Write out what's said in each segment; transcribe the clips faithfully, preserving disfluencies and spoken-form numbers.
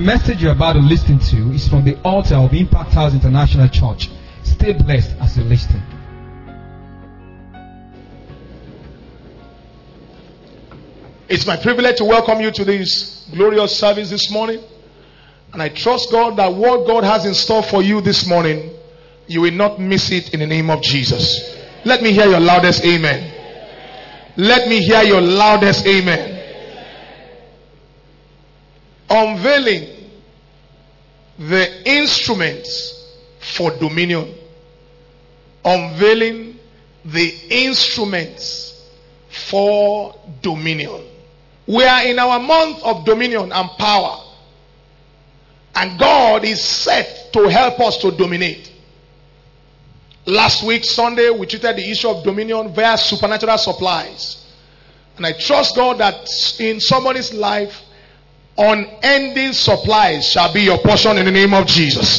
message you're about to listen to is from the altar of Impact House International Church. Stay blessed as you listen. It's my privilege to welcome you to this glorious service this morning. And I trust God that what God has in store for you this morning, you will not miss it in the name of Jesus. Let me hear your loudest amen. Let me hear your loudest amen. Unveiling the instruments for dominion. Unveiling the instruments for dominion. We are in our month of dominion and power. And God is set to help us to dominate. Last week, Sunday, we treated the issue of dominion via supernatural supplies. And I trust God that in somebody's life, unending supplies shall be your portion in the name of Jesus.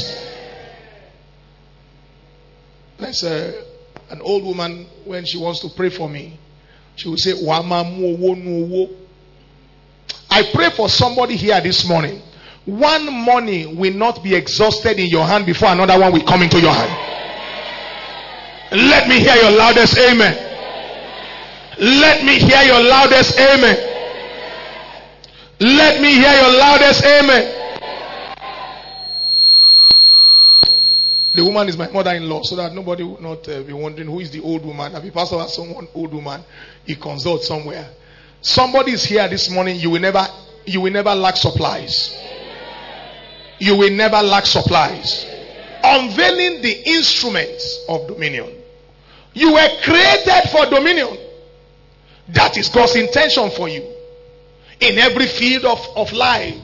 There's a, an old woman, when she wants to pray for me, she will say, Wama muwo nuwo. I pray for somebody here this morning. One money will not be exhausted in your hand before another one will come into your hand. Let me hear your loudest amen. Let me hear your loudest amen. Let me hear your loudest amen. The woman is my mother-in-law, so that nobody will not uh, be wondering who is the old woman. If a pastor has someone old woman, he consults somewhere. Somebody is here this morning. You will never, you will never lack supplies. You will never lack supplies. Unveiling the instruments of dominion. You were created for dominion. That is God's intention for you. In every field of, of life.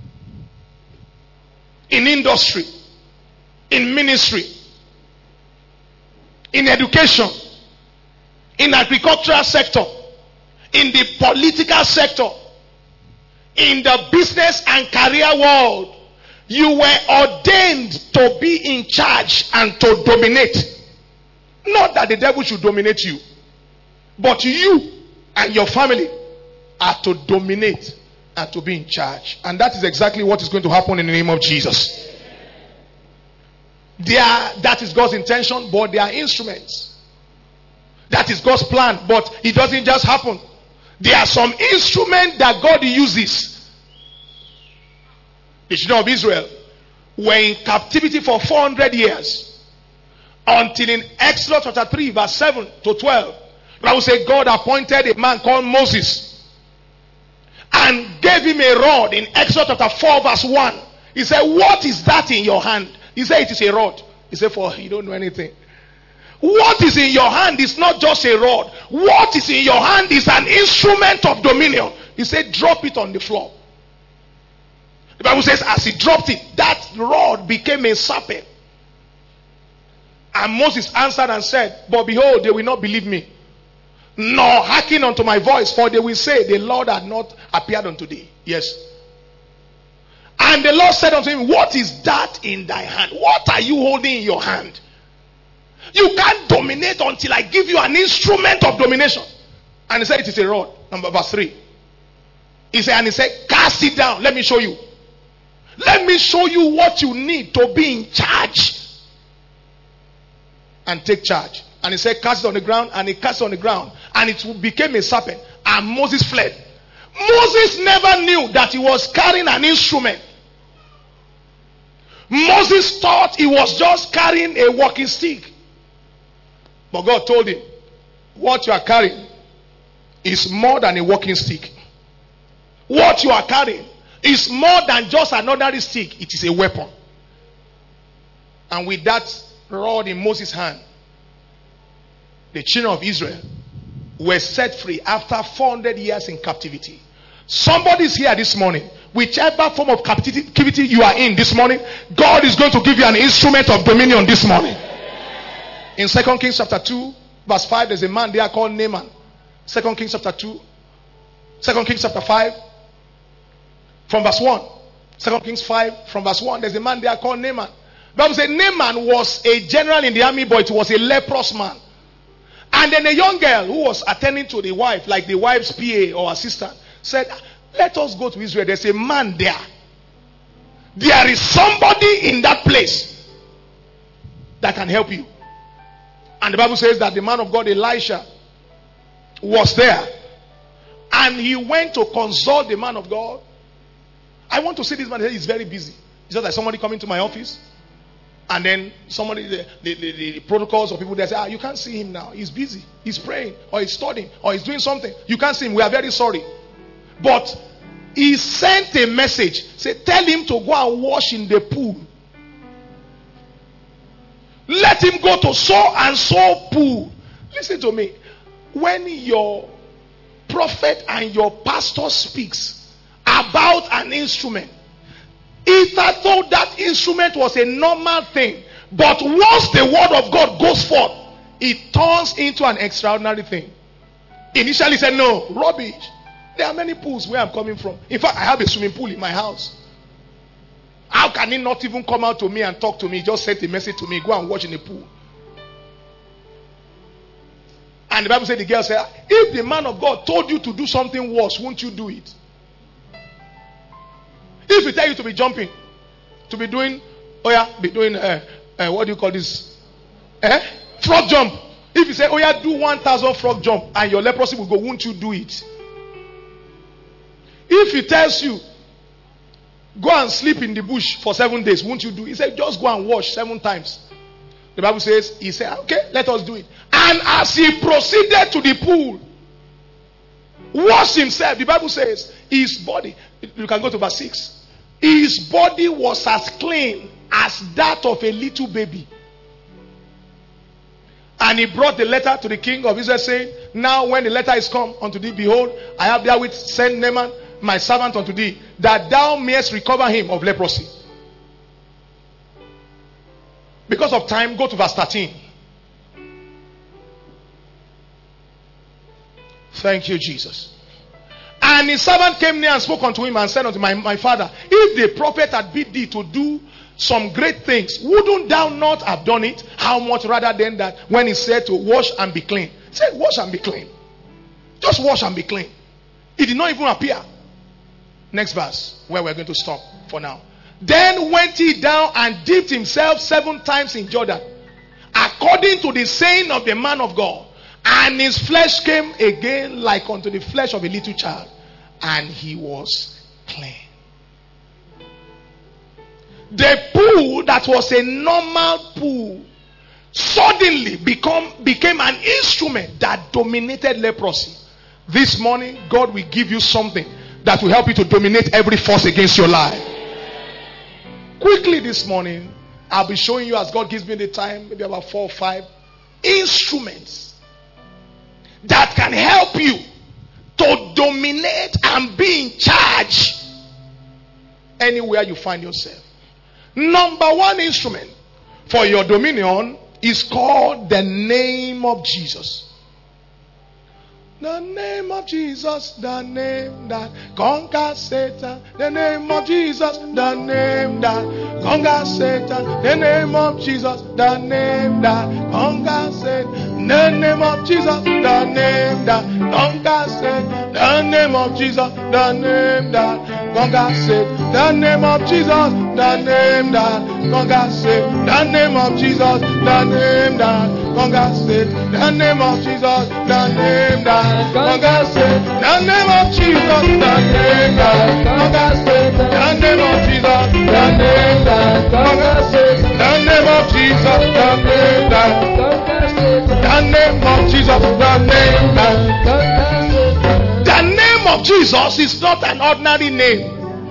In industry. In ministry. In education. In agricultural sector. In the political sector. In the business and career world. You were ordained to be in charge and to dominate. Not that the devil should dominate you. But you and your family are to dominate and to be in charge. And that is exactly what is going to happen in the name of Jesus. They are, that is God's intention, but they are instruments. That is God's plan, but it doesn't just happen. There are some instruments that God uses. The children of Israel were in captivity for four hundred years. Until in Exodus chapter three verse seven to twelve. The Bible says God appointed a man called Moses. And gave him a rod in Exodus chapter four verse one. He said, what is that in your hand? He said, it is a rod. He said, for you don't know anything. What is in your hand is not just a rod. What is in your hand is an instrument of dominion. He said, drop it on the floor. The Bible says, as he dropped it, that rod became a serpent. And Moses answered and said, but behold, they will not believe me, nor hearken unto my voice, for they will say, the Lord had not appeared unto thee. Yes. And the Lord said unto him, what is that in thy hand? What are you holding in your hand? You can't dominate until I give you an instrument of domination. And he said, it is a rod. Number verse three. He said, and he said, cast it down. Let me show you. Let me show you what you need to be in charge. And take charge. And he said, cast it on the ground. And he cast it on the ground. And it became a serpent. And Moses fled. Moses never knew that he was carrying an instrument. Moses thought he was just carrying a walking stick. But God told him, what you are carrying is more than a walking stick. What you are carrying is more than just an ordinary stick. It is a weapon. And with that rod in Moses' hand, the children of Israel were set free after four hundred years in captivity. Somebody's here this morning. Whichever form of captivity you are in this morning, God is going to give you an instrument of dominion this morning. In Second Kings chapter two, verse five, there's a man there called Naaman. Second Kings chapter two. Second Kings chapter five. From verse one. Second Kings five, from verse one, there's a man there called Naaman. The Bible says Naaman was a general in the army, but it was a leprous man. And then a young girl who was attending to the wife, like the wife's P A or assistant, said, let us go to Israel. There's a man there. there is somebody in that place that can help you. And the Bible says that the man of God Elisha was there, and he went to consult the man of God. I want to see this man. He's very busy. It's just like somebody coming to my office, and then somebody, the, the, the, the protocols of people, they say, ah, you can't see him now. He's busy. He's praying, or he's studying, or he's doing something. You can't see him. We are very sorry. But he sent a message. Say, tell him to go and wash in the pool. Let him go to so and so pool. Listen to me. When your prophet and your pastor speaks about an instrument, if I thought that instrument was a normal thing, but once the word of God goes forth, it turns into an extraordinary thing. Initially he said, no, rubbish. There are many pools where I'm coming from. In fact, I have a swimming pool in my house. How can he not even come out to me and talk to me? He just sent a message to me, go and watch in the pool. And the Bible said, the girl said, if the man of God told you to do something worse, won't you do it? If he tell you to be jumping, to be doing, oh yeah, be doing, uh, uh, what do you call this? Eh? Frog jump. If he say, oh yeah, do one thousand frog jump, and your leprosy will go, won't you do it? If he tells you, go and sleep in the bush for seven days, won't you do it? He said, just go and wash seven times. The Bible says, he said, okay, let us do it. And as he proceeded to the pool, washed himself, the Bible says, his body, you can go to verse six, his body was as clean as that of a little baby. And he brought the letter to the king of Israel, saying, now when the letter is come unto thee, behold, I have therewith sent Naaman, my servant, unto thee, that thou mayest recover him of leprosy. Because of time, go to verse thirteen. Thank you, Jesus. And his servant came near and spoke unto him and said unto my, my father, if the prophet had bid thee to do some great things, wouldn't thou not have done it? How much rather than that when he said to wash and be clean? He said, wash and be clean. Just wash and be clean. It did not even appear. Next verse, where we're going to stop for now. Then went he down and dipped himself seven times in Jordan, according to the saying of the man of God. And his flesh came again like unto the flesh of a little child, and he was clean. The pool that was a normal pool suddenly become, became an instrument that dominated leprosy. This morning, God will give you something that will help you to dominate every force against your life. Quickly this morning, I'll be showing you, as God gives me the time, maybe about four or five instruments that can help you to dominate and be in charge anywhere you find yourself. Number one instrument for your dominion is called the name of Jesus. The name of Jesus, the name that conquers Satan. The name of Jesus, the name that conquers Satan. The name of Jesus, the name that conquers Satan. The name of Jesus, the name that conquers Satan. The name of Jesus, the name that conquers Satan. The name of Jesus, the name that conquers Satan. The name of Jesus, the name that conquers Satan. The name of Jesus, the name that conquers Satan. The name of Jesus, the name that conquers Satan. The name of Jesus, the name that conquers Satan. The name of Jesus, the name that conquers Satan. The name of Jesus, the name that conquers Satan. The name of Jesus is not an ordinary name.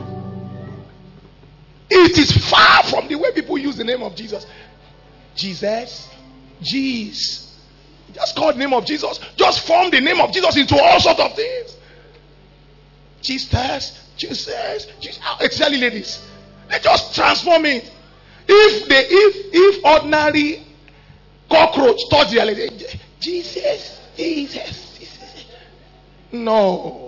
It is far from the way people use the name of Jesus. Jesus, Jesus. Just call the name of Jesus. Just form the name of Jesus into all sorts of things. Jesus, Jesus, Jesus. Especially ladies, they just transform it. If they, if if ordinary cockroach touch their lady, Jesus, Jesus, Jesus. No.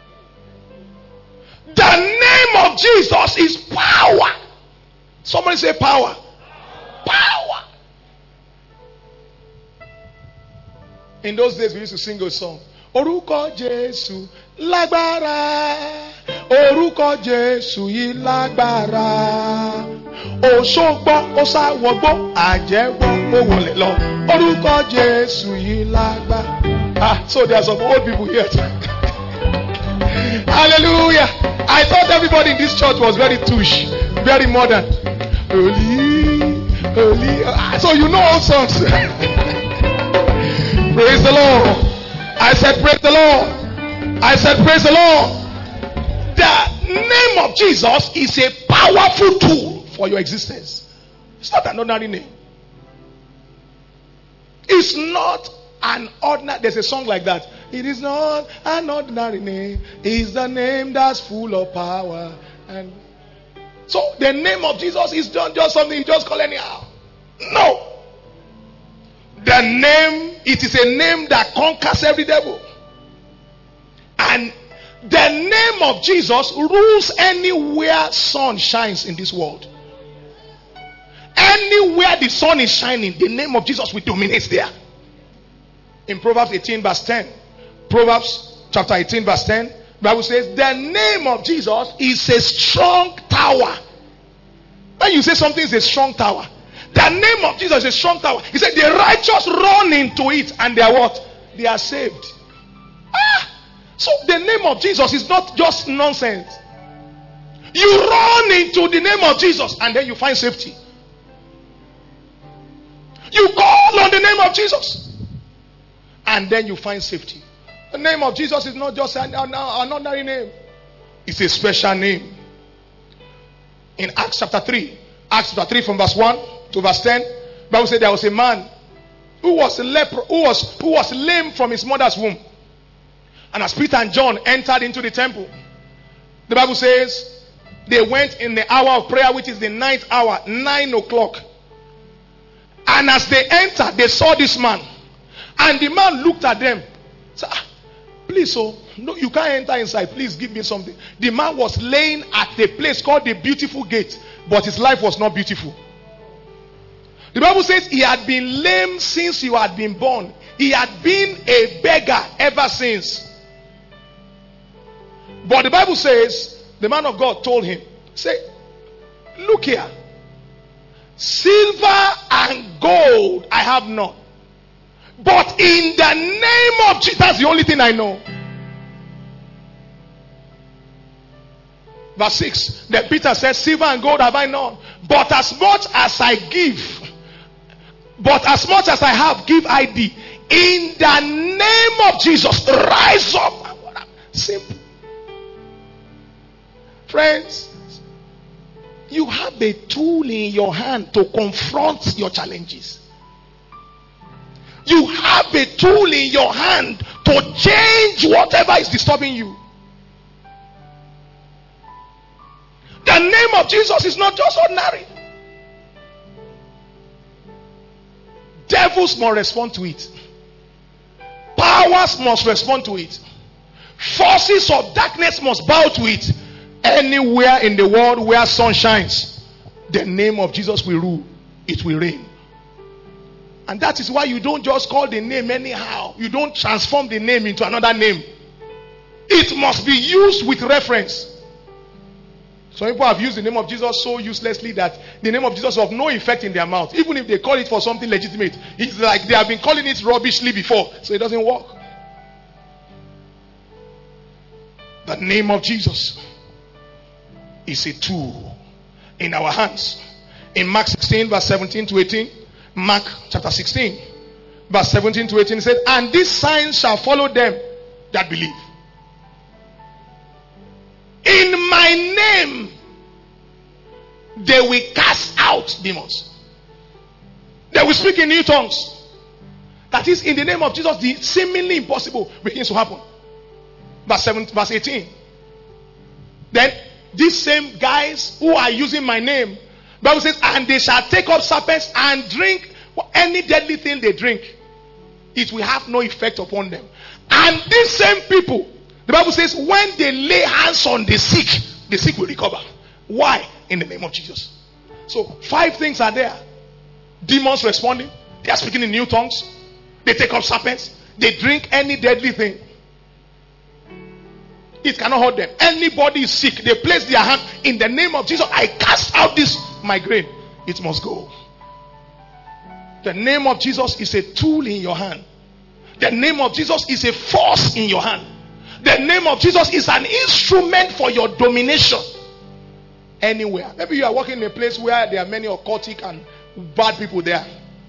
The name of Jesus is power. Somebody say power. Power. In those days, we used to sing a song. Orúkọ Jésù lágbára. Orúkọ Jésù yìí lágbára. Òṣogbo, òṣàwọ̀gbó, àjẹ́gbó, òwòlẹ̀ lọ. Orúkọ Jésù yìí lágbára. Ah, so there are some old people here. Hallelujah. I thought everybody in this church was very touche, very modern. Holy, holy. Ah, so you know all songs. Praise the Lord. I said, praise the Lord. I said, praise the Lord. The name of Jesus is a powerful tool for your existence. It's not an ordinary name. It's not an ordinary. There's a song like that. It is not an ordinary name. It's the name that's full of power. And so the name of Jesus is not just something you just call anyhow. No. The name, it is a name that conquers every devil. And the name of Jesus rules anywhere sun shines in this world. Anywhere the sun is shining, the name of Jesus will dominate there. In Proverbs eighteen verse ten, Proverbs chapter eighteen verse ten, the Bible says, the name of Jesus is a strong tower. When you say something is a strong tower, the name of Jesus is a strong tower. He said, the righteous run into it and they are what? They are saved. Ah! So the name of Jesus is not just nonsense. You run into the name of Jesus and then you find safety. You call on the name of Jesus and then you find safety. The name of Jesus is not just an, an, an ordinary name. It's a special name. In Acts chapter three, Acts chapter three from verse one to verse ten, the Bible said there was a man who was a leper, who was who was lame from his mother's womb. And as Peter and John entered into the temple, the Bible says they went in the hour of prayer, which is the ninth hour, nine o'clock. And as they entered, they saw this man. And the man looked at them. Said, ah, please, so no, you can't enter inside. Please give me something. The man was laying at a place called the Beautiful Gate, but his life was not beautiful. The Bible says he had been lame since he had been born. He had been a beggar ever since. But the Bible says, the man of God told him, say, look here. Silver and gold I have not. But in the name of Jesus, that's the only thing I know. Verse six. Then Peter said, silver and gold have I none. But as much as I give, but as much as I have, give I thee. In the name of Jesus, rise up. Simple. Friends, you have a tool in your hand to confront your challenges. You have a tool in your hand to change whatever is disturbing you. The name of Jesus is not just ordinary. Devils must respond to it. Powers must respond to it. Forces of darkness must bow to it. Anywhere in the world where sun shines, the name of Jesus will rule. It will reign. And that is why you don't just call the name anyhow. You don't transform the name into another name. It must be used with reference. Some people have used the name of Jesus so uselessly that the name of Jesus is of no effect in their mouth. Even if they call it for something legitimate, it's like they have been calling it rubbishly before, so it doesn't work. The name of Jesus is a tool in our hands. In Mark sixteen, verse seventeen to eighteen, Mark chapter sixteen, verse seventeen to eighteen, it said, and these signs shall follow them that believe. In my name, they will cast out demons. They will speak in new tongues. That is, in the name of Jesus, the seemingly impossible begins to happen. Verse seven, verse eighteen. Then these same guys who are using my name, the Bible says, and they shall take up serpents and drink any deadly thing they drink. It will have no effect upon them. And these same people, the Bible says, when they lay hands on the sick, the sick will recover. Why? In the name of Jesus. So five things are there. Demons responding. They are speaking in new tongues. They take up serpents. They drink any deadly thing. It cannot hurt them. Anybody is sick, they place their hand in the name of Jesus. I cast out this migraine. It must go. The name of Jesus is a tool in your hand. The name of Jesus is a force in your hand. The name of Jesus is an instrument for your domination. Anywhere. Maybe you are working in a place where there are many occultic and bad people there.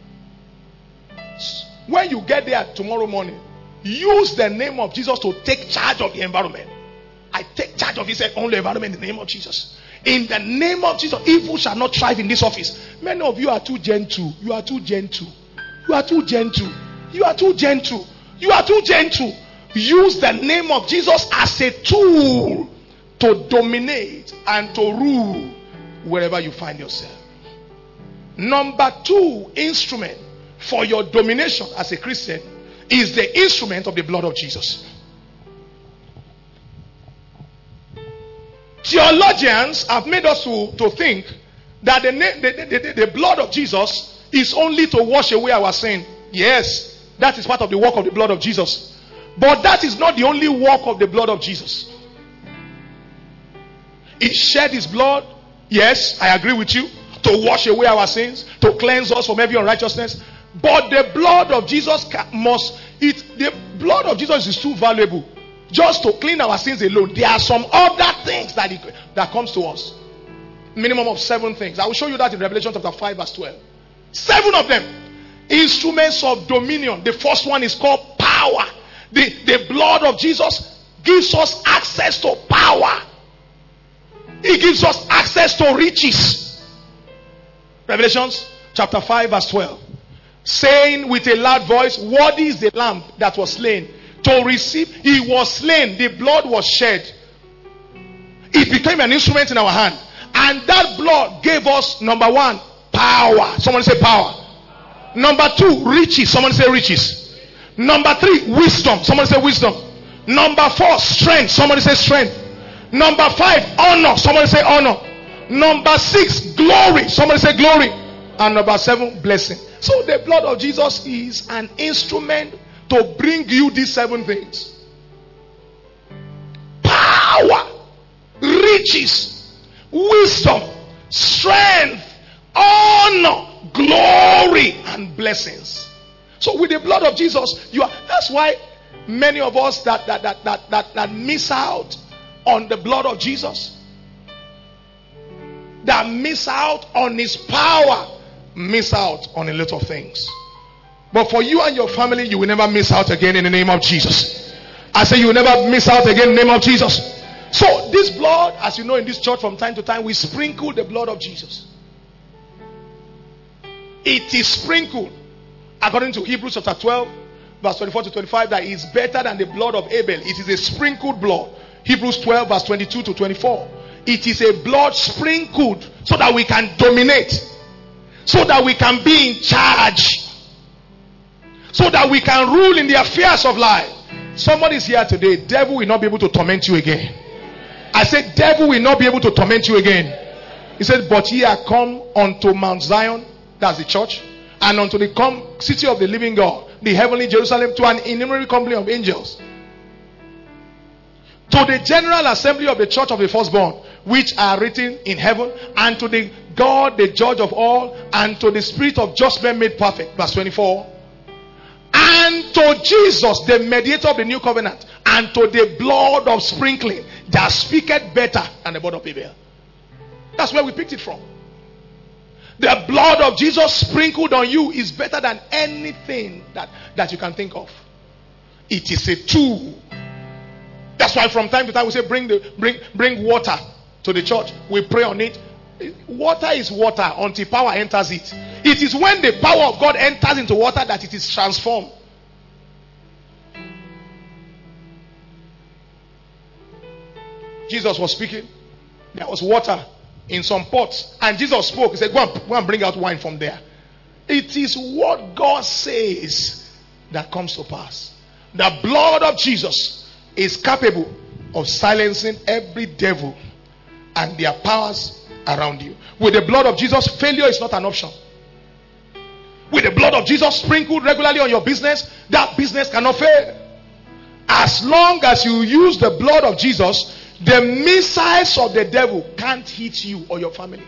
When you get there tomorrow morning, use the name of Jesus to take charge of the environment. I take charge of this only environment in the name of Jesus. In the name of Jesus, evil shall not thrive in this office. Many of you are too gentle. You are too gentle. You are too gentle. You are too gentle. You are too gentle. Use the name of Jesus as a tool to dominate and to rule wherever you find yourself. Number two instrument for your domination as a Christian is the instrument of the blood of Jesus. Theologians have made us to, to think that the, the, the, the blood of Jesus is only to wash away our sin. Yes, that is part of the work of the blood of Jesus. But that is not the only work of the blood of Jesus. He shed his blood, yes, I agree with you, to wash away our sins, to cleanse us from every unrighteousness. But the blood of Jesus must, it, the blood of Jesus is too valuable just to clean our sins alone. There are some other things that, it, that comes to us. Minimum of seven things. I will show you that in Revelation chapter five verse twelve. Seven of them. Instruments of dominion. The first one is called power. The, the blood of Jesus gives us access to power. It gives us access to riches. Revelations chapter five verse twelve. Saying with a loud voice, worthy is the lamb that was slain to receive. He was slain. The blood was shed. It became an instrument in our hand. And that blood gave us, number one, power. Someone say power. Number two, riches. Someone say riches. Number three, wisdom. Someone say wisdom. Number four, strength. Somebody say strength. Number five, honor. Somebody say honor. Number six, glory. Somebody say glory. And number seven, blessing. So the blood of Jesus is an instrument to bring you these seven things. Power, riches, wisdom, strength, honor, glory, and blessings. So with the blood of Jesus, you are, that's why many of us that that, that, that, that that miss out on the blood of Jesus, that miss out on his power, miss out on a lot of things. But for you and your family, you will never miss out again in the name of Jesus. I say you will never miss out again in the name of Jesus. So this blood, as you know, in this church from time to time, we sprinkle the blood of Jesus. It is sprinkled according to Hebrews chapter twelve verse twenty-four to twenty-five, that is better than the blood of Abel. It is a sprinkled blood. Hebrews twelve verse twenty-two to twenty-four. It is a blood sprinkled so that we can dominate, so that we can be in charge, so that we can rule in the affairs of life. Somebody is here today. Devil will not be able to torment you again. I said devil will not be able to torment you again. He said, but ye are come unto Mount Zion, that's the church, and unto the com- city of the living God, the heavenly Jerusalem, to an innumerable company of angels, to the general assembly of the church of the firstborn, which are written in heaven, and to the God, the judge of all, and to the spirit of just men made perfect. Verse twenty-four. And to Jesus, the mediator of the new covenant, and to the blood of sprinkling, that speaketh better than the blood of Abel. That's where we picked it from. The blood of Jesus sprinkled on you is better than anything that, that you can think of. It is a tool. That's why from time to time we say bring the bring bring water to the church. We pray on it. Water is water until power enters it. It is when the power of God enters into water that it is transformed. Jesus was speaking. There was water in some pots, and Jesus spoke. He said, go and, go and bring out wine from there. It is what God says that comes to pass. The blood of Jesus is capable of silencing every devil and their powers around you. With the blood of Jesus, failure is not an option. With the blood of Jesus sprinkled regularly on your business, that business cannot fail. As long as you use the blood of Jesus, the missiles of the devil can't hit you or your family.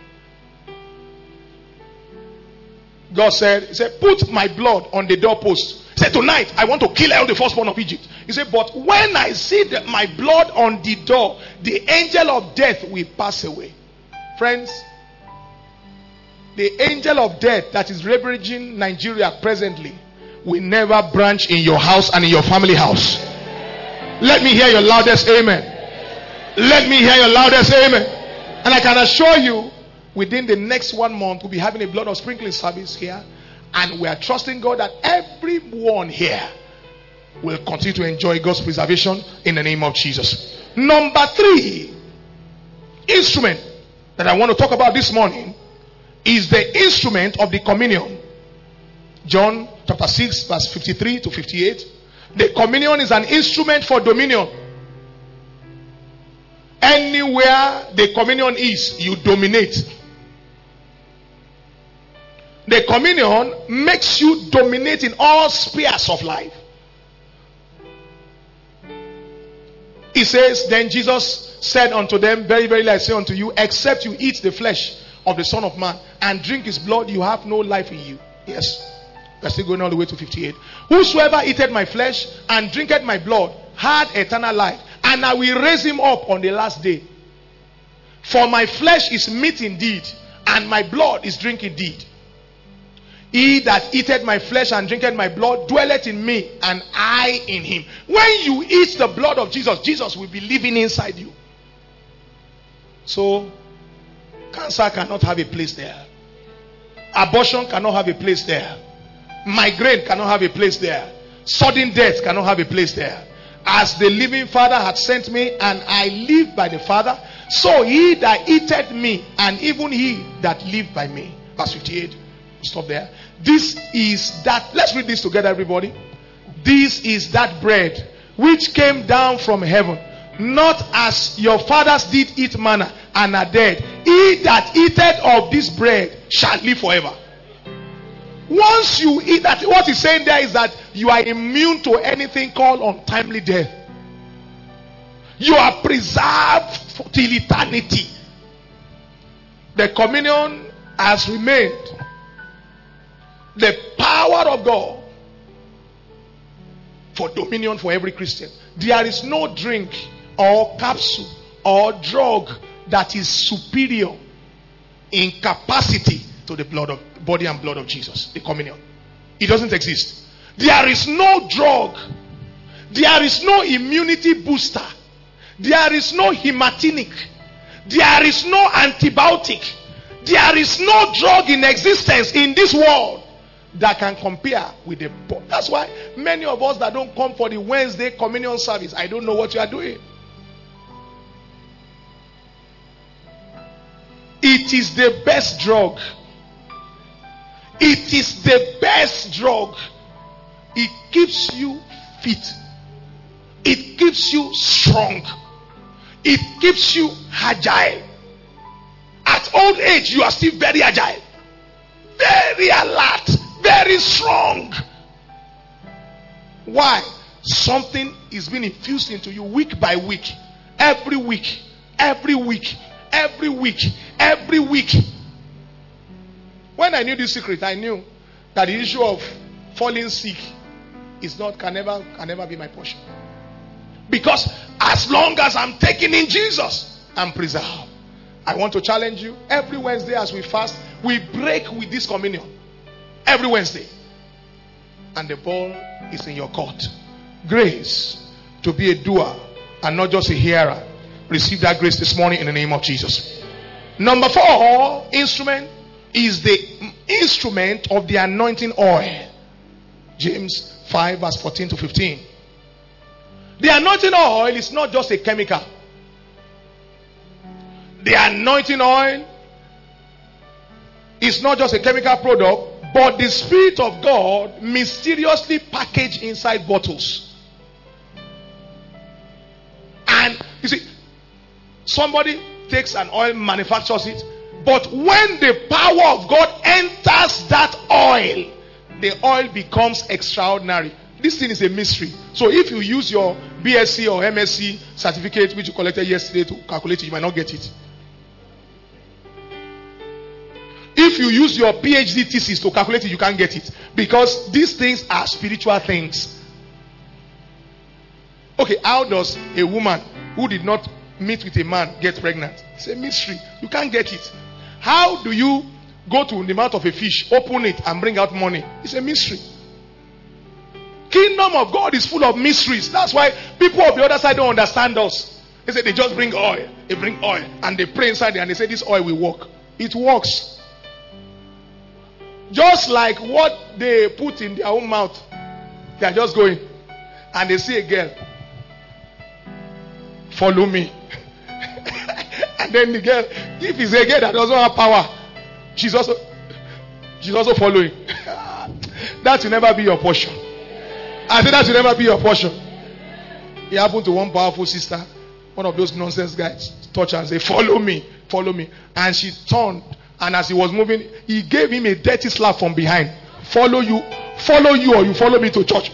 God said, He said, put my blood on the doorpost. He said, tonight I want to kill all the firstborn of Egypt. He said, but when I see that my blood on the door, the angel of death will pass away. Friends, the angel of death that is ravaging Nigeria presently will never branch in your house and in your family house. Let me hear your loudest amen. Let me hear your loudest amen. And I can assure you, within the next one month, we'll be having a blood of sprinkling service here. And we are trusting God that everyone here will continue to enjoy God's preservation in the name of Jesus. Number three instrument that I want to talk about this morning is the instrument of the communion. John chapter six verse fifty-three to fifty-eight. The communion is an instrument for dominion. Anywhere the communion is, you dominate. The communion makes you dominate in all spheres of life. He says, then Jesus said unto them, very, very, I say unto you, except you eat the flesh of the Son of Man and drink his blood, you have no life in you. Yes. We're still going all the way to fifty-eight. Whosoever eateth my flesh and drinketh my blood had eternal life, and I will raise him up on the last day. For my flesh is meat indeed, and my blood is drink indeed. He that eateth my flesh and drinketh my blood dwelleth in me, and I in him. When you eat the blood of Jesus, Jesus will be living inside you. So, cancer cannot have a place there. Abortion cannot have a place there. Migraine cannot have a place there. Sudden death cannot have a place there. As the living Father hath sent me, and I live by the Father, so he that eateth me, and even he that live by me. Verse fifty-eight. Stop there. This is that. Let's read this together, everybody. This is that bread which came down from heaven, not as your fathers did eat manna and are dead. He that eateth of this bread shall live forever. Once you eat that, what he's saying there is that you are immune to anything called untimely death. You are preserved till eternity. The communion has remained the power of God for dominion for every Christian. There is no drink or capsule or drug that is superior in capacity to the blood of body and blood of Jesus, the communion. It doesn't exist. There is no drug. There is no immunity booster. There is no hematinic. There is no antibiotic. There is no drug in existence in this world that can compare with the body. That's why many of us that don't come for the Wednesday communion service, I don't know what you are doing. It is the best drug. It is the best drug. It keeps you fit. It keeps you strong. It keeps you agile. At old age, you are still very agile, very alert, very strong. Why? Something is being infused into you week by week, every week, every week, every week, every week. When I knew this secret, I knew that the issue of falling sick is not can never can never be my portion. Because as long as I'm taking in Jesus, I'm preserved. I want to challenge you. Every Wednesday as we fast, we break with this communion. Every Wednesday. And the ball is in your court. Grace to be a doer and not just a hearer. Receive that grace this morning in the name of Jesus. Number four instrument is the instrument of the anointing oil. James five verse fourteen to fifteen. The anointing oil is not just a chemical. The anointing oil is not just a chemical product, but the Spirit of God mysteriously packaged inside bottles. And you see, somebody takes an oil, manufactures it, but when the power of God enters that oil, the oil becomes extraordinary. This thing is a mystery. So if you use your B S c or M S c certificate which you collected yesterday to calculate it, you might not get it. If you use your PhD thesis to calculate it, you can't get it. Because these things are spiritual things. Okay, how does a woman who did not meet with a man get pregnant? It's a mystery. You can't get it. How do you go to the mouth of a fish, open it, and bring out money? It's a mystery. Kingdom of God is full of mysteries. That's why people of the other side don't understand us. They say they just bring oil. They bring oil and they pray inside there and they say this oil will work. It works. Just like what they put in their own mouth. They are just going. And they see a girl. Follow me. And then the girl, if it's a girl that doesn't have power, she's also she's also following. That will never be your portion. I said that will never be your portion. It happened to one powerful sister. One of those nonsense guys touched her and said, follow me, follow me. And she turned, and as he was moving, he gave him a dirty slap from behind. Follow you, follow you, or you follow me to church.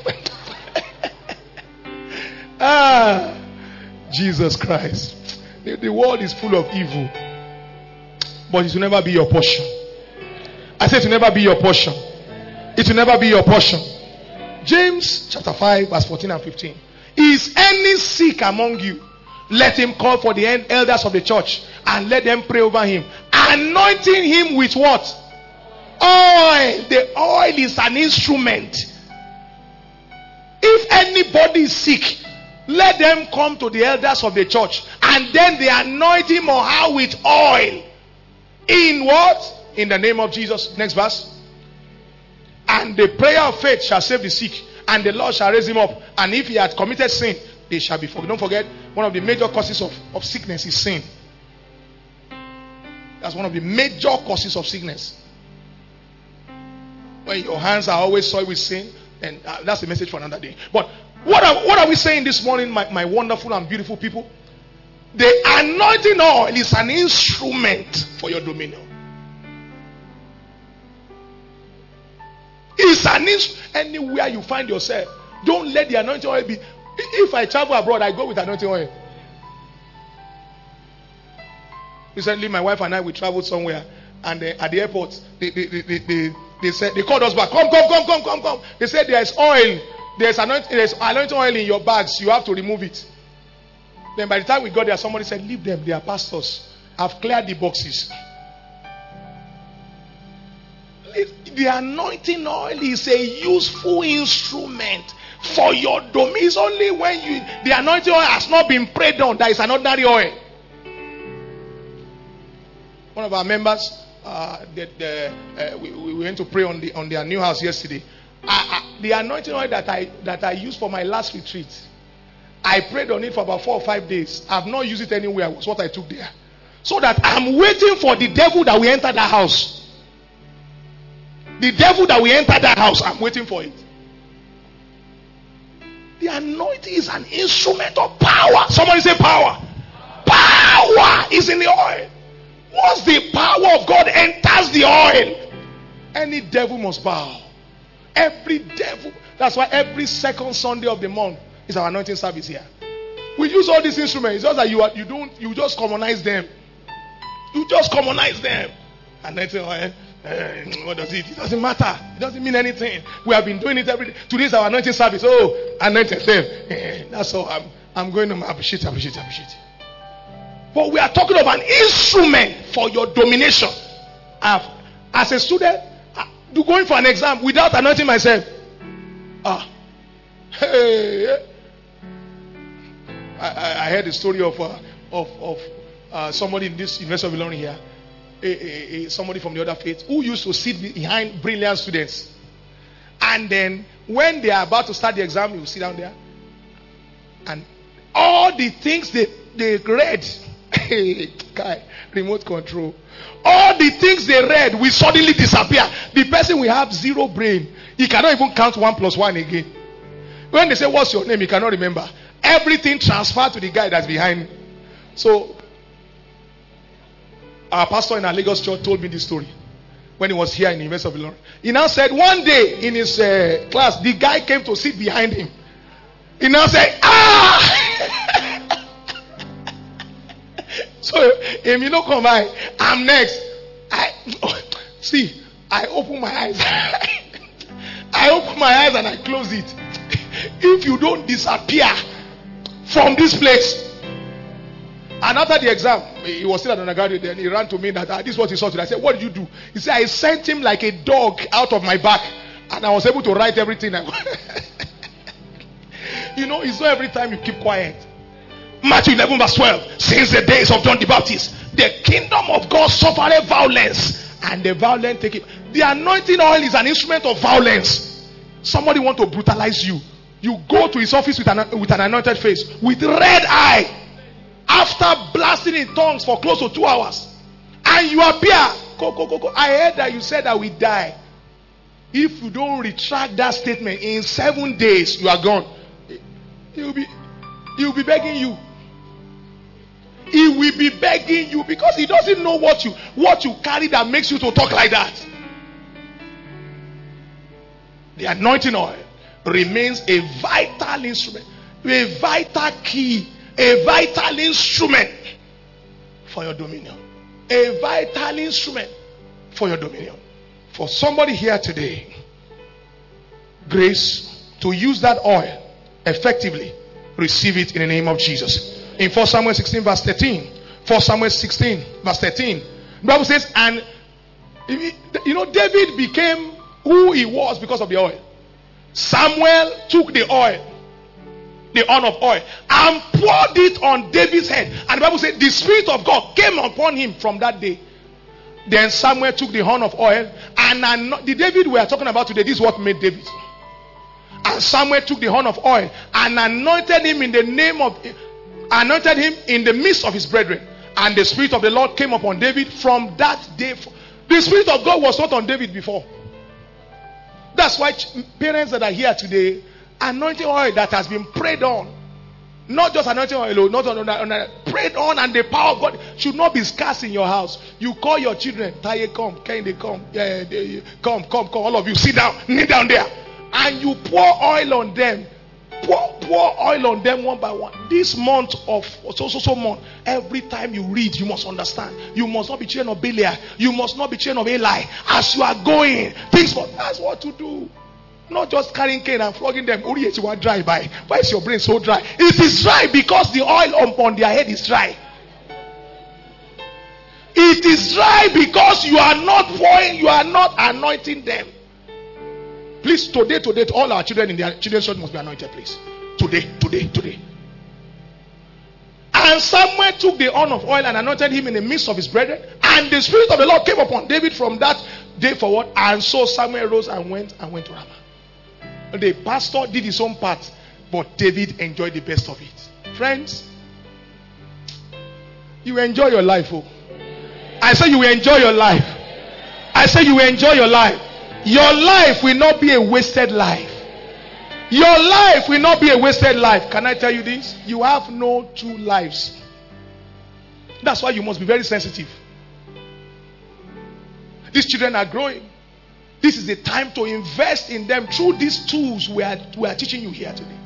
Ah, Jesus Christ. The, the world is full of evil. But it will never be your portion. I said it will never be your portion. It will never be your portion. James chapter five verse fourteen and fifteen. Is any sick among you? Let him call for the elders of the church and let them pray over him, anointing him with what? Oil. The oil is an instrument. If anybody is sick, let them come to the elders of the church and then they anoint him or her with oil. In what? In the name of Jesus. Next verse. And the prayer of faith shall save the sick, and the Lord shall raise him up. And if he had committed sin, they shall be forgiven. Don't forget, one of the major causes of, of sickness is sin. That's one of the major causes of sickness. When your hands are always soiled with sin, and uh, that's a message for another day. But what are, what are we saying this morning, my, my wonderful and beautiful people? The anointing oil is an instrument for your dominion. It's an instrument. Anywhere you find yourself, don't let the anointing oil be. If I travel abroad, I go with anointing oil. Recently, my wife and I, we traveled somewhere, and uh, at the airport, they, they, they, they, they, they said, they called us back. Come, come, come, come, come, come. They said there is oil. There's anointing, there's anointing oil in your bags. You have to remove it. Then by the time we got there, somebody said, leave them. They are pastors. I've cleared the boxes. The anointing oil is a useful instrument for your domain. It's only when you the anointing oil has not been prayed on that is an ordinary oil. One of our members, uh, the, the, uh, we, we went to pray on the on their new house yesterday. I, I, the anointing oil that I that I used for my last retreat, I prayed on it for about four or five days. I've not used it anywhere. It was what I took there, so that I'm waiting for the devil that will enter that house. The devil that will enter that house, I'm waiting for it. The anointing is an instrument of power. Somebody say power. Power is in the oil. Once the power of God enters the oil, any devil must bow. Every devil. That's why every second Sunday of the month is our anointing service here. We use all these instruments. It's just that you are, you don't you just commonize them. You just commonize them. Anointing oil. Uh, what does it? It doesn't matter. It doesn't mean anything. We have been doing it every day. Today's our anointing service. Oh, anoint yourself. Uh, that's all. I'm, I'm going to appreciate, appreciate, appreciate. But we are talking of an instrument for your domination. I've, as a student, uh, going for an exam without anointing myself. Ah, hey, I, I heard the story of uh, of of uh, somebody in this University of Ilorin here. A, a, a, somebody from the other faith who used to sit behind brilliant students, and then when they are about to start the exam, you sit down there, and all the things they they read, guy, remote control, all the things they read will suddenly disappear. The person will have zero brain. He cannot even count one plus one again. When they say what's your name, he cannot remember. Everything transferred to the guy that's behind. So our pastor in our Lagos church told me this story when he was here in the University of Ilorin. He now said one day in his uh, class, the guy came to sit behind him. He now say, ah! So, if you don't come by, I'm next. I see, I open my eyes. I open my eyes and I close it. If you don't disappear from this place. And after the exam, he was still at undergraduate, then he ran to me that ah, this is what he saw today. I said, what did you do? He said, I sent him like a dog out of my back. And I was able to write everything. You know, it's not every time you keep quiet. Matthew eleven verse twelve. Since the days of John the Baptist, the kingdom of God suffered violence, and the violent take it. The anointing oil is an instrument of violence. Somebody want to brutalize you. You go to his office with an, with an anointed face, with red eye, after blasting in tongues for close to two hours, and you appear. Go, go, go, go. I heard that you said that we die. If you don't retract that statement in seven days, you are gone. He will be, he will be begging you. He will be begging you because he doesn't know what you what you carry that makes you to talk like that. The anointing oil remains a vital instrument, a vital key, a vital instrument for your dominion. A vital instrument for your dominion. For somebody here today, grace to use that oil effectively, receive it in the name of Jesus. In First Samuel sixteen verse thirteen, First Samuel sixteen verse thirteen, the Bible says, and you know, David became who he was because of the oil. Samuel took the oil, the horn of oil, and poured it on David's head. And the Bible said the Spirit of God came upon him from that day. Then Samuel took the horn of oil, and the David we are talking about today, this is what made David. And Samuel took the horn of oil and anointed him in the name of, anointed him in the midst of his brethren. And the Spirit of the Lord came upon David from that day. The Spirit of God was not on David before. That's why parents that are here today, anointing oil that has been prayed on, not just anointing oil, not on, on, on, prayed on, and the power of God should not be scarce in your house. You call your children, Taye, come, can they come? Yeah, they, come, come, come, all of you, sit down, kneel down there. And you pour oil on them. Pour, pour oil on them one by one. This month of so so so month, every time you read, you must understand. You must not be children of Belial. You must not be children of Eli. As you are going, things for that's what to do. Not just carrying cane and flogging them. Only you are dry by. Why is your brain so dry? It is dry because the oil upon their head is dry. It is dry because you are not pouring, you are not anointing them. Please, today, today, all our children in their children's church must be anointed, please. Today, today, today. And Samuel took the horn of oil and anointed him in the midst of his brethren. And the Spirit of the Lord came upon David from that day forward. And so Samuel rose and went and went to Ramah. The pastor did his own part, but David enjoyed the best of it. Friends, you will enjoy your life. Oh. I say you will enjoy your life. I say you will enjoy your life. Your life will not be a wasted life. Your life will not be a wasted life. Can I tell you this? You have no two lives. That's why you must be very sensitive. These children are growing. This is the time to invest in them through these tools we are, we are teaching you here today.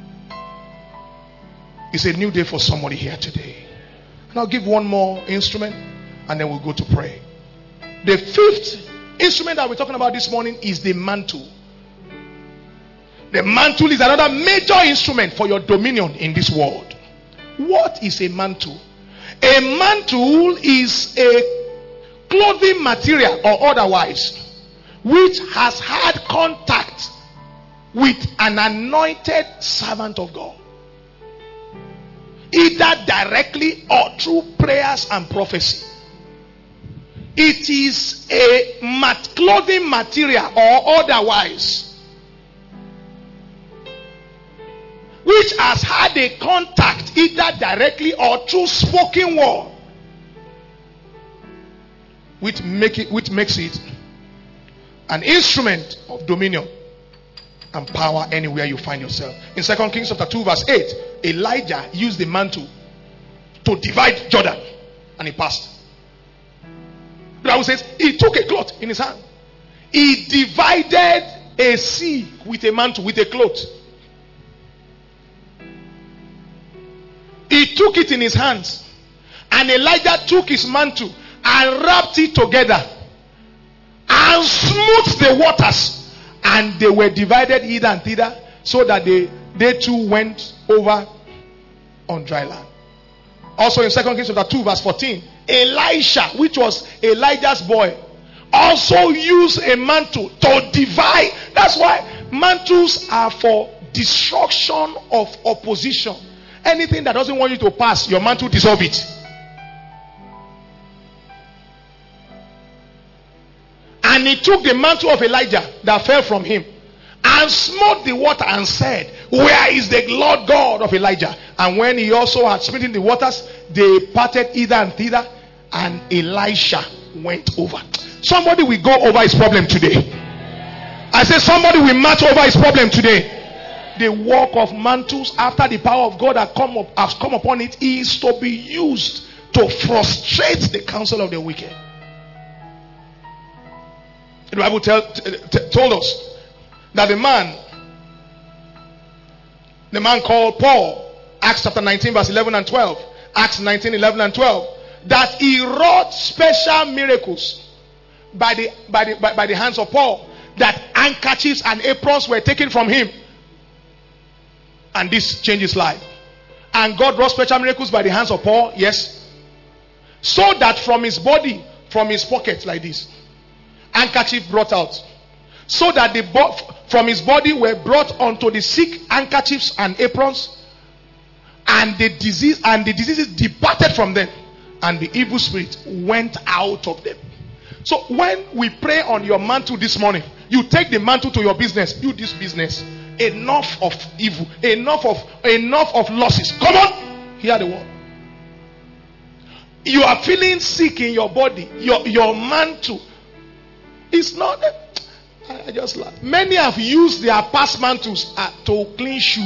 It's a new day for somebody here today. And I'll give one more instrument and then we'll go to pray. The fifth instrument that we're talking about this morning is the mantle. The mantle is another major instrument for your dominion in this world. What is a mantle? A mantle is a clothing material or otherwise which has had contact with an anointed servant of God, either directly or through prayers and prophecy. It is a mat clothing material or otherwise which has had a contact either directly or through spoken word, which make it which makes it an instrument of dominion and power anywhere you find yourself. In Second Kings chapter two verse eight, Elijah used the mantle to divide Jordan and he passed. The Bible says he took a cloth in his hand. He divided a sea with a mantle, with a cloth. He took it in his hands. And Elijah took his mantle and wrapped it together and smote the waters. And they were divided hither and thither, so that they, they too went over on dry land. Also in Second Kings chapter two verse fourteen, Elisha, which was Elijah's boy, also used a mantle to divide. That's why mantles are for destruction of opposition. Anything that doesn't want you to pass, your mantle dissolve it. And he took the mantle of Elijah that fell from him and smote the water and said, where is the Lord God of Elijah? And when he also had smitten the waters, they parted hither and thither, and Elisha went over. Somebody will go over his problem today. I say somebody will march over his problem today. The work of mantles, after the power of God has come up, has come upon it, is to be used to frustrate the counsel of the wicked. The Bible tell, t- t- told us that the man, the man called Paul, Acts chapter nineteen, verse eleven and twelve, Acts nineteen, eleven and twelve, that he wrought special miracles by the by the by, by the hands of Paul, that handkerchiefs and aprons were taken from him, and this changed his life. And God wrought special miracles by the hands of Paul, yes, so that from his body, from his pocket like this, handkerchief brought out, so that the bo- from his body were brought unto the sick handkerchiefs and aprons, and the disease and the diseases departed from them, and the evil spirit went out of them. So when we pray on your mantle this morning, you take the mantle to your business. Do this business. Enough of evil, enough of enough of losses. Come on, hear the word. You are feeling sick in your body. Your your mantle. It's not. I just laugh. Many have used their past mantles uh, to clean shoe.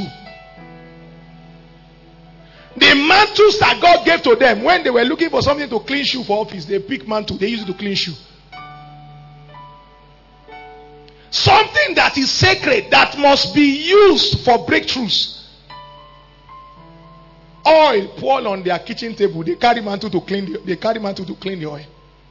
The mantles that God gave to them, when they were looking for something to clean shoe for office, they pick mantle. They use it to clean shoe. Something that is sacred, that must be used for breakthroughs. Oil poured on their kitchen table. They carry mantle to clean the, they carry mantle to clean the oil.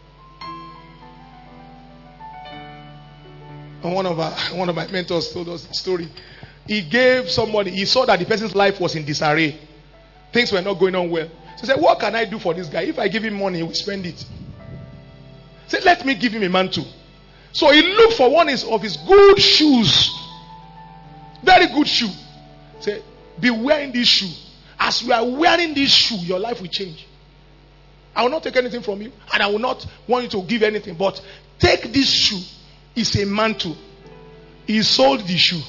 And one of our, one of my mentors told us the story. He gave somebody, he saw that the person's life was in disarray. Things were not going on well. So he said, what can I do for this guy? If I give him money, he will spend it. He said, let me give him a mantle. So he looked for one of his good shoes. Very good shoe. He said, be wearing this shoe. As you are wearing this shoe, your life will change. I will not take anything from you, and I will not want you to give anything. But take this shoe. It's a mantle. He sold the shoe.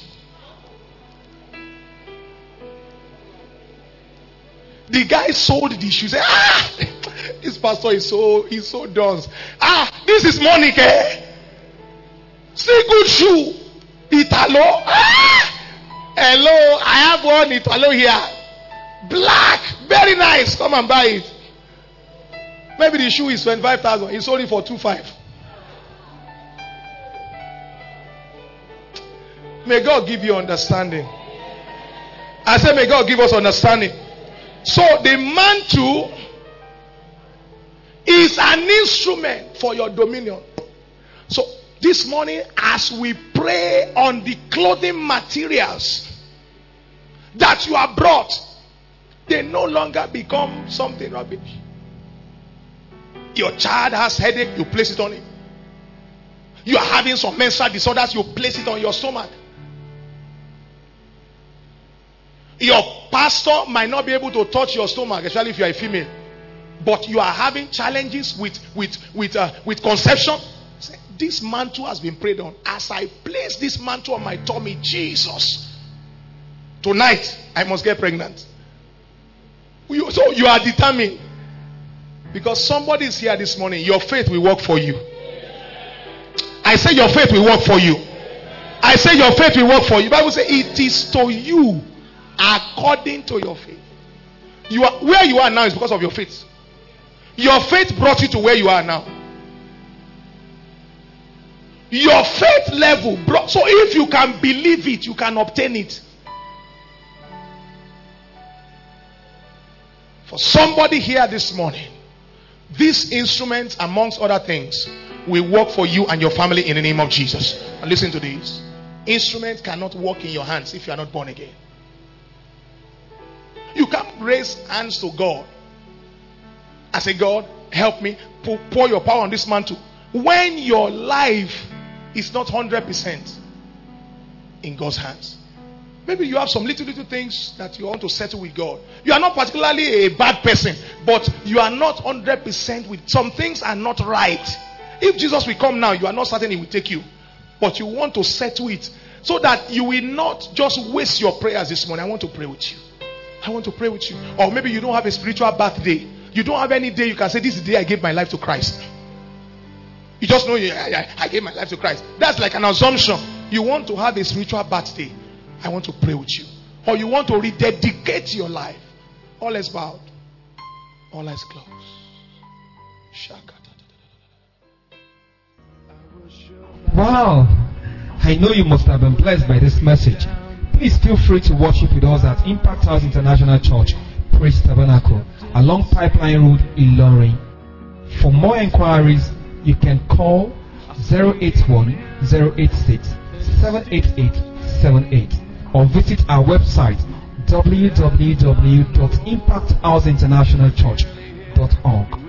The guy sold the shoe. He said, ah, this pastor is so he's so done. Ah, this is money, eh? See good shoe. Italo. Ah, hello, I have one Italo here. Black, very nice. Come and buy it. Maybe the shoe is twenty-five thousand. He sold it for two five. May God give you understanding. I said, may God give us understanding. So the mantle is an instrument for your dominion. So this morning, as we pray on the clothing materials that you have brought, they no longer become something rubbish. Your child has headache, you place it on him. You are having some menstrual disorders, you place it on your stomach. Your pastor might not be able to touch your stomach, especially if you are a female. But you are having challenges with with with uh, with conception. Say, this mantle has been prayed on. As I place this mantle on my tummy, Jesus, tonight I must get pregnant. You, so you are determined, because somebody is here this morning. Your faith will work for you. I say your faith will work for you. I say your faith will work for you. The Bible says it is to you according to your faith. You are where you are now is because of your faith. Your faith brought you to where you are now. Your faith level brought, so if you can believe it, you can obtain it. For somebody here this morning, these instruments, amongst other things, will work for you and your family in the name of Jesus. And listen to this. Instruments cannot work in your hands if you are not born again. You can't raise hands to God and say, God, help me, pour your power on this man too, when your life is not one hundred percent in God's hands. Maybe you have some little little things that you want to settle with God. You are not particularly a bad person, but you are not one hundred percent with some things are not right. If Jesus will come now, you are not certain he will take you, but you want to settle it so that you will not just waste your prayers this morning. I want to pray with you. I want to pray with you. Or maybe you don't have a spiritual birthday. You don't have any day you can say, this is the day I gave my life to Christ. You just know I, I, I gave my life to Christ. That's like an assumption. You want to have a spiritual birthday. I want to pray with you. Or you want to rededicate your life. All is bowed. All is closed. Wow. I know you must have been blessed by this message. Please feel free to worship with us at Impact House International Church, Praise Tabernacle, along Pipeline Road, Ilorin. For more inquiries, you can call zero eight one, zero eight six, seven eight eight seven eight or visit our website w w w dot impact house international church dot org.